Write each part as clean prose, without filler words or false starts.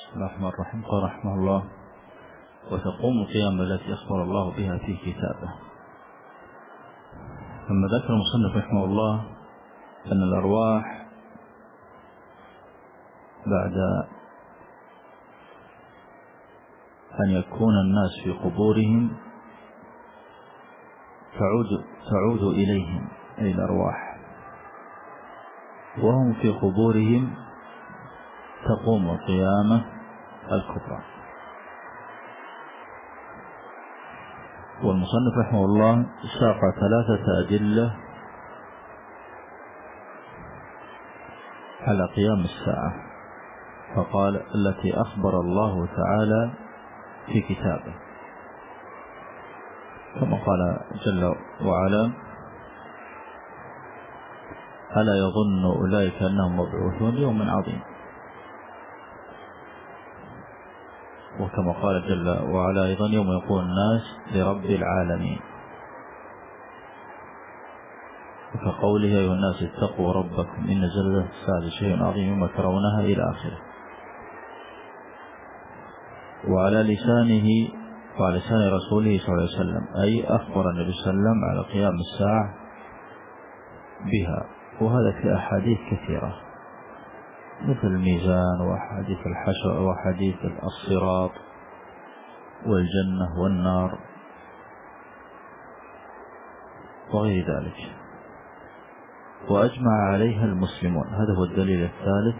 بسم الله الرحمن الرحيم. قال رحمه الله: وتقوم القيامة التي أخبر الله بها في كتابه. ثم ذكر المصنف رحمه الله أن الأرواح بعد أن يكون الناس في قبورهم تعود إليهم أي الأرواح، وهم في قبورهم تقوم القيامة الكبرى. والمصنف رحمه الله ساق 3 أدلة على قيام الساعة، فقال: التي أخبر الله تعالى في كتابه، كما قال جل وعلا: ألا يظن أولئك أنهم مبعوثون ليوم عظيم. وكما قال جل وعلا أيضا: يوم يقول الناس لرب العالمين. وكقوله: يا أيها الناس اتقوا ربكم إن زلزلة الساعة شيء عظيم يوم ترونها إلى آخره. وعلى لسانه وعلى لسان رسوله صلى الله عليه وسلم، أي أخبر النبي صلى الله عليه وسلم على قيام الساعة بها، وهذا في أحاديث كثيرة مثل الميزان وحديث الحشر وحديث الصراط والجنة والنار وغير ذلك، وأجمع عليها المسلمون. هذا هو الدليل الثالث،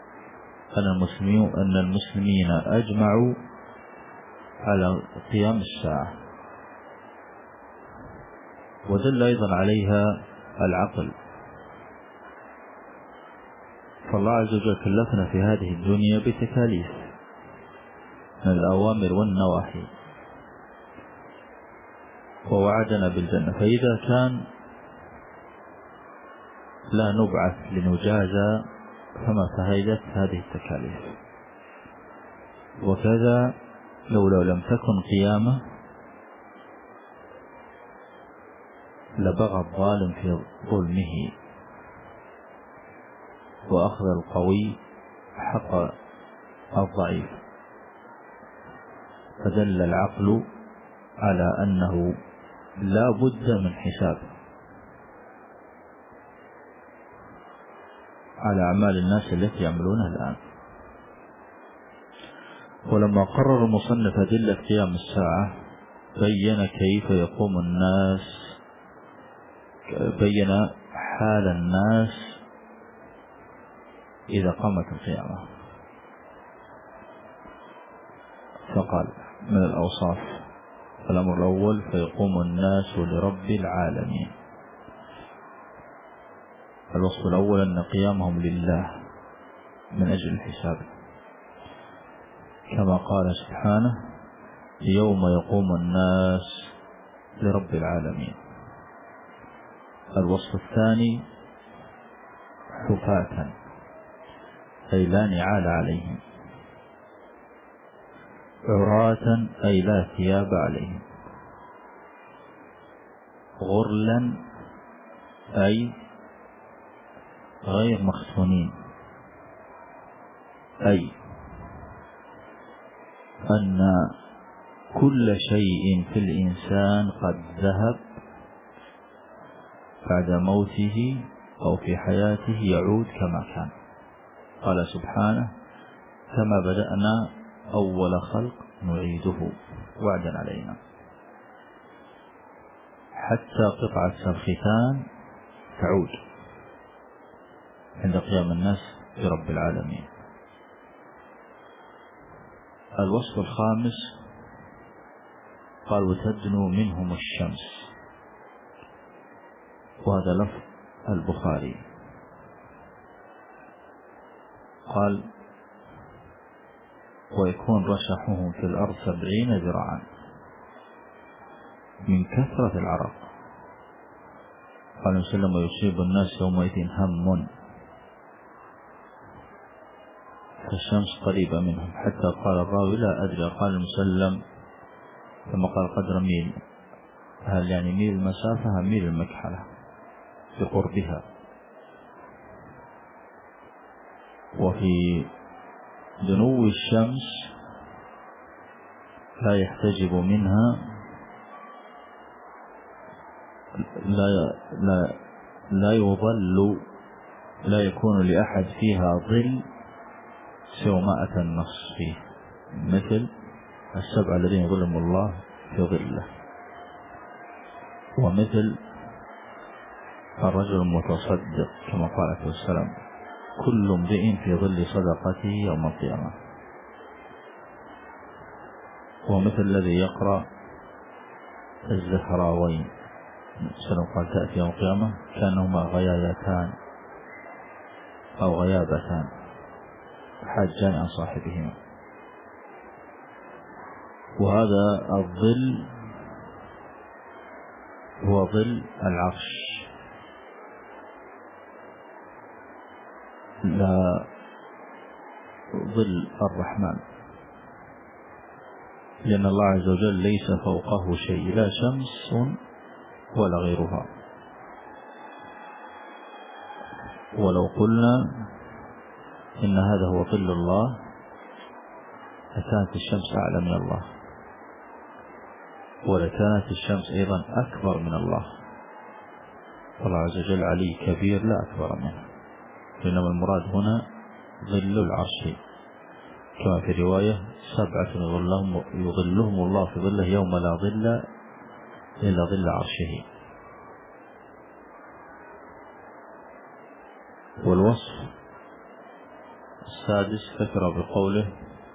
أن المسلمين أجمعوا على قيام الساعة. ودل أيضا عليها العقل، فالله عز وجل كلفنا في هذه الدنيا بتكاليف من الأوامر والنواهي، ووعدنا بالجنة، فإذا كان لا نبعث لنجازى فما فائدة هذه التكاليف. وكذا لو لم تكن قيامة لبغى الظالم في ظلمه، وأخذ القوي حق الضعيف. فدل العقل على أنه لا بد من حساب على أعمال الناس التي يعملونها الآن. ولما قرر المصنف أدلة قيام الساعة بين كيف يقوم الناس، بين حال الناس إذا قامت القيامة، فقال: من الأوصاف: الأمر الأول فيقوم الناس لرب العالمين. الوصف الأول أن قيامهم لله من أجل الحساب، كما قال سبحانه: يوم يقوم الناس لرب العالمين. الوصف الثاني: حفاة أي لا نعال عليهم، عراة أي لا ثياب عليهم، غرلا أي غير مختونين، أي أن كل شيء في الإنسان قد ذهب بعد موته أو في حياته يعود كما كان. قال سبحانه: كما بدأنا أول خلق نعيده وعدا علينا. حتى قطعة الختان تعود عند قيام الناس برب العالمين. الوصف الخامس قال: وتدنو منهم الشمس، وهذا لفظ البخاري. قال: ويكون رشحهم في الأرض 70 ذراعا من كثرة العرق. قال وسلم: ويصيب الناس يومئذ هم، فالشمس قريبة منهم، حتى قال الراوي: لا أدري. قال المسلم ثم قال: قدر ميل. هل يعني ميل المسافة هم ميل المكحلة بقربها؟ وفي دنو الشمس لا يحتجب منها، لا يظل، لا يكون لأحد فيها ظل سوى ما أتى النص فيه، مثل 7 الذين يظلهم الله في ظله، ومثل الرجل المتصدق كما قال عليه السلام: كل امرئ في ظل صدقته يوم القيامة. ومثل الذي يقرأ الزهراوين سلام قال: تأتي يوم القيامة كأنهما غيايتان أو غيابتان حاجان عن صاحبهما. وهذا الظل هو ظل العرش، لا ظل الرحمن، لأن الله عز وجل ليس فوقه شيء، لا شمس ولا غيرها. ولو قلنا إن هذا هو ظل الله لكانت الشمس أعلى من الله، ولكانت الشمس أيضا أكبر من الله، والله عز وجل علي كبير لا أكبر منه، إنما المراد هنا ظل العرش، كما في رواية: 7 يظلهم الله في ظله يوم لا ظل إلا ظل عرشه. والوصف السادس ذكر بقوله: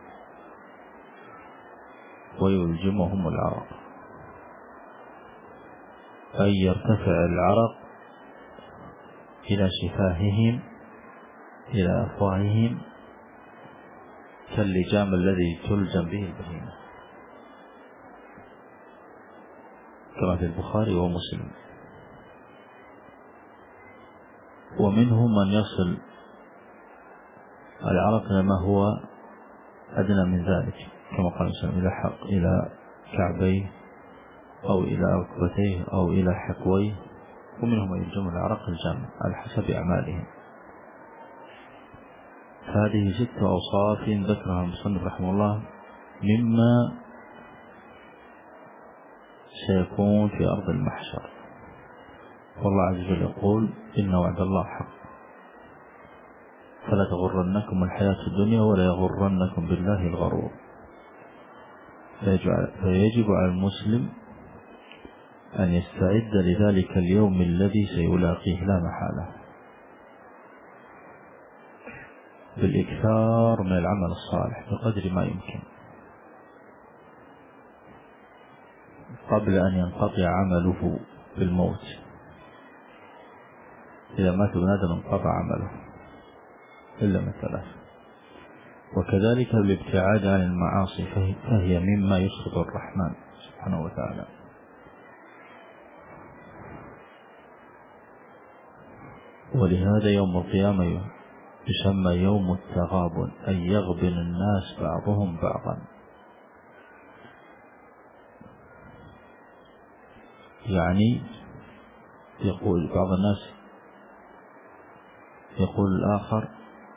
ويلجمهم العرق، أي يرتفع العرق إلى شفاههم إلى أفواههم كاللجام الذي تلجم به البهيمة، كما في البخاري ومسلم. ومنهم من يصل العرق لما هو أدنى من ذلك، كما قال وسلم: إلى كعبيه أو إلى ركبتيه أو إلى حقويه. ومنهم من يلجم العرق الجامع على حسب أعمالهم. هذه 6 أوصاف ذكرها المصنف رحمه الله مما سيكون في أرض المحشر. والله عز وجل يقول: إن وعد الله حق فلا تغرنكم الحياة الدنيا ولا يغرنكم بالله الغرور. فيجب على المسلم أن يستعد لذلك اليوم الذي سيلاقيه لا محالة بالإكثار من العمل الصالح بقدر ما يمكن قبل أن ينقطع عمله بالموت. إذا مات ابن آدم انقطع عمله إلا من 3. وكذلك الابتعاد عن المعاصي، فهي مما يسخط الرحمن سبحانه وتعالى. ولهذا يوم القيامة يسمى يوم التغابن، أي يغبن الناس بعضهم بعضا، يعني يقول بعض الناس يقول الآخر: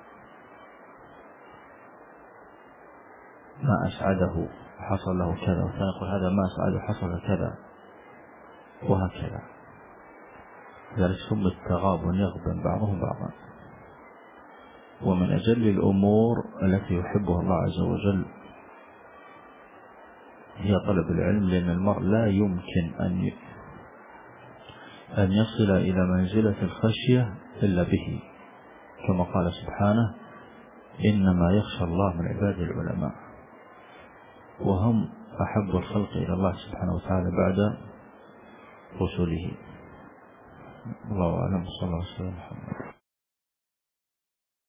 ما أسعده حصل له كذا، والثاني يقول: هذا ما أسعده حصل كذا، وهكذا. ذلك ثم التغابن، يغبن بعضهم بعضا. ومن أجل الأمور التي يحبها الله عز وجل هي طلب العلم، لأن المرء لا يمكن أن يصل إلى منزلة الخشية إلا به، كما قال سبحانه: إنما يخشى الله من عباده العلماء، وهم أحب الخلق إلى الله سبحانه وتعالى بعد رسله. الله أعلم. صلى الله عليه وسلم.